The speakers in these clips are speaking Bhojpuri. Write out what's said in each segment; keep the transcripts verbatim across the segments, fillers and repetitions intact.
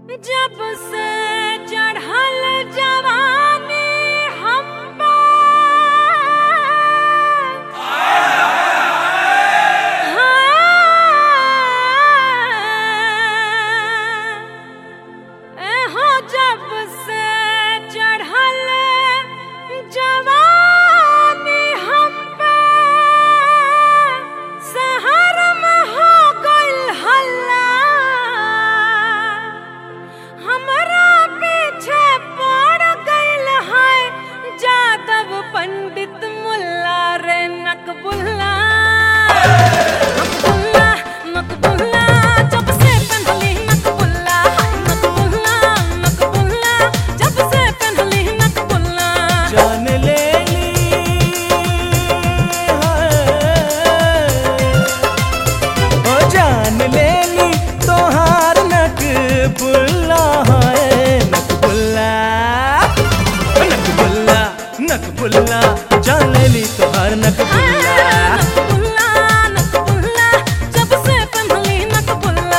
जब से चढ़ल जवानी हम पे, एहो जब से चढ़ल जवानी हम पे, शहर में हो गइल हल्ला, हमरा पीछे पड़ गइल है जादव पंडित मुल्ला रे नकबुल्ला। नकबुल्ला नकबुल्ला जब से पहनली नकबुल्ला, नकबुल्ला नकबुल्ला जब से पहनली नकबुल्ला। जान ले ली ओ जान ले ली तोहार नकबुल्ला है नकबुल्ला नकबुल्ला नकबुल्ला जान ले ली तोहार नकबुल्ला। नकबुल्ला नकबुल्ला जब से पहनली नकबुल्ला।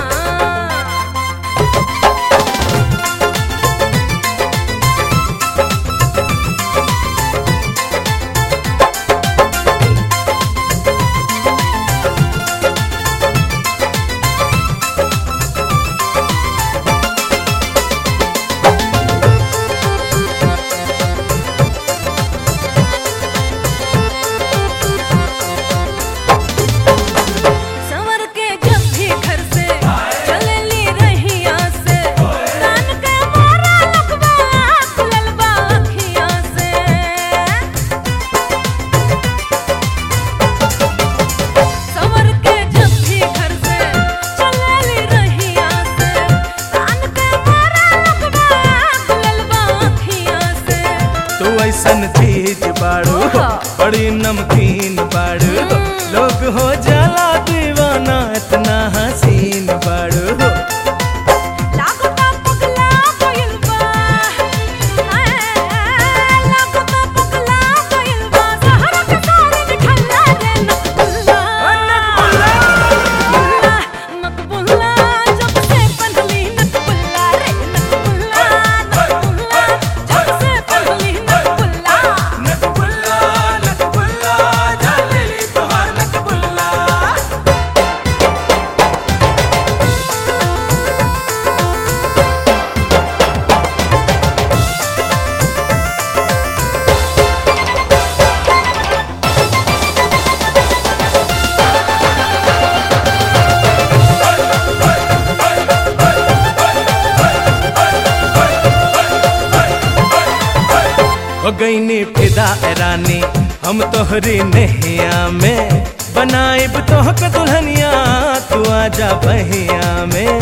संवर के जब भी घर से चलेली रहिया से, कान के मोरा लगवा खुलल बा अखियाँ से। संवर के जब भी घर से चलेली रहिया से, कान के मोरा लगवा खुलल बा अखियाँ से। तू ऐसन चीज बाड़ू बड़ी नमकीन बाड़ू, लोग हो जाला दीवाना इतना हसीन बाड़ू। लागता पगला गइल बा, हाय लागता पगला गइल बा, शहर के सारी निठल्ला रे नकबुल्ला। नकबुल्ला नकबुल्ला जब से पहनली नकबुल्ला रे नकबुल्ला, नकबुल्ला जब से पहनली नकबुल्ला। नकबुल्ला नकबुल्ला जान ले ली तोहार नकबुल्ला। हो गईनी फिदा ए रानी हम तोहरी नैया में, बनाइब तोहक दुल्हनिया तू आजा बहिया में।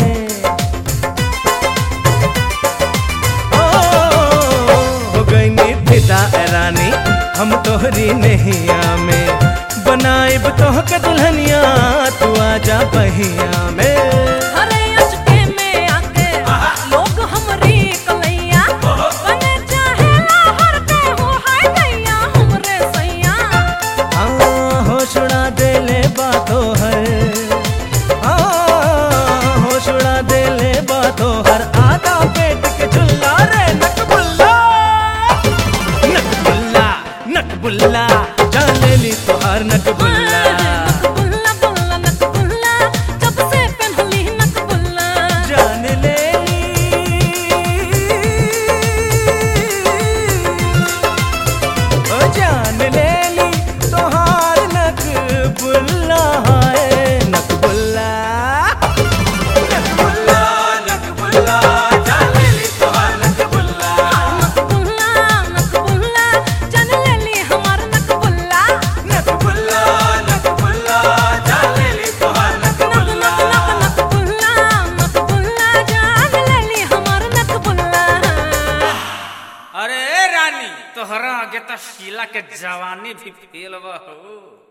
ओ, हो गईनी फिदा ए रानी हम तोहरी नैया में, बनाइब तोहक दुल्हनिया तू आजा बहिया में। अरे अचके में आके लोग हमरी कलैया बने चाहेला हर के हो हाय दैया हमरे सैया। हाँ होश उड़ा दे ले बातों हर, हाँ होश उड़ा दे ले बातों हर, आधा पेट के झुल्ला रे नकबुल्ला। नकबुल्ला नकबुल्ला जान ले ली तोहार नकबुल्ला। नकबुल्ला बुल्ला नकबुल्ला जब से पहनली नकबुल्ला। जान ले ली ओ जान ले ली तोहार नकबुल्ला है नकबुल्ला। नकबुल्ला नकबुल्ला जान ले ली तोहार नकबुल्ला। नकबुल्ला नकबुल्ला जान ले ली हमार नकबुल्ला। नकबुल्ला नकबुल्ला जान ले ली तोहार नक नकबुल्ला। नक नकबुल्ला नकबुल्ला जान ले ली हमार नकबुल्ला। अरे रानी तोहरा आगे तो शीला के जवानी भी फेल बा हो।